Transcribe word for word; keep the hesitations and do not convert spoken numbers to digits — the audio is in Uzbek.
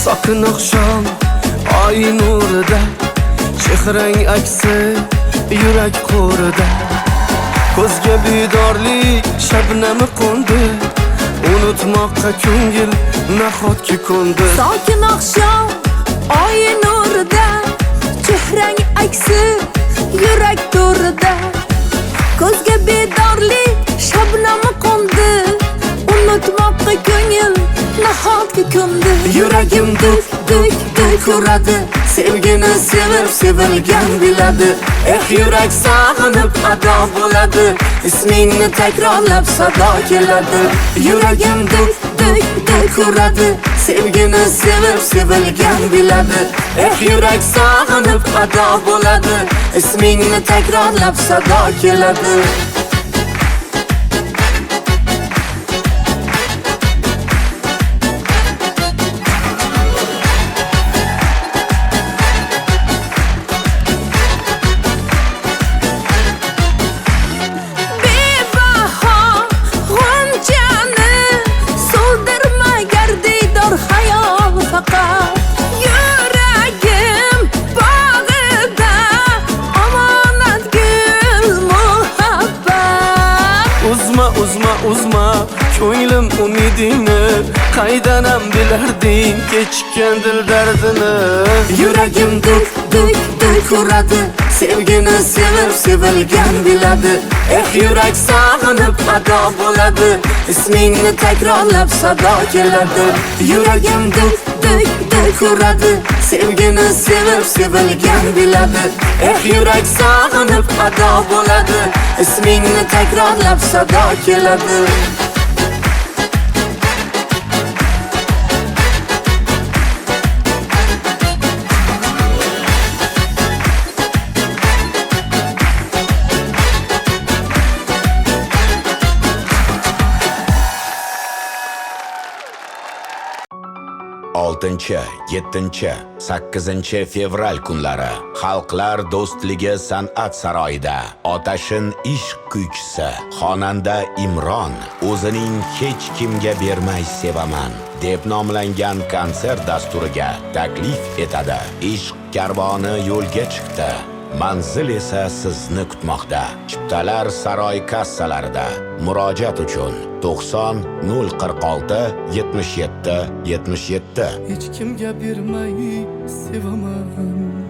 Sokin oqshom oy nurida, chehrang aksi yurak qo'rida. Ko'zga bedorlik shabnami qo'ndi, unutmoqqa ko'ngil nahotki ko'ndi. Sokin oqshom oy nurida, chehrang aksi yurak to'rida. Ko'zga bedorlik shabnami qo'ndi, unutmoqqa ko'ngil nahotki ko'ndi. Yuragim duk duk duk uradi, sevgini sevib sevilgan biladi. Eh yurak sog'inib ado bo'ladi, ismingni takrorlab sado keladi. Yuragim duk duk duk uradi, sevgini sevib sevilgan biladi. Eh yurak sog'inib ado bo'ladi, ismingni takrorlab sado keladi. Uzma uzma uzma ko'nglim umidingni, qaydanam bilarding kechgan dil dardini. Yuragim duk duk duk uradi, sevgini sevib sevilgan biladi. Eh yurak sog'inib ado bo'ladi, ismingni takrorlab sado keladi. Yuragim duk duk duk uradi, sevgini sevib sevilgan biladi. Eh yurak sog'inib ado bo'ladi, ismingni takrorlab sado keladi. oltinchi, yettinchi, sakkizinchi fevral kunlari Xalqlar do'stligi san'at saroyida Otashin ishq kuychisi xonanda Imron o'zining hech kimga bermay sevaman deb nomlangan konsert dasturiga taklif etadi. Ishq karvoni yo'lga chiqdi. Manzil esa sizni kutmoqda. Chiptalar saroy kassalarida. Murojaat uchun to'qson nol qirq olti yetmish yetti yetmish yetti. Hech kimga bermay sevaman.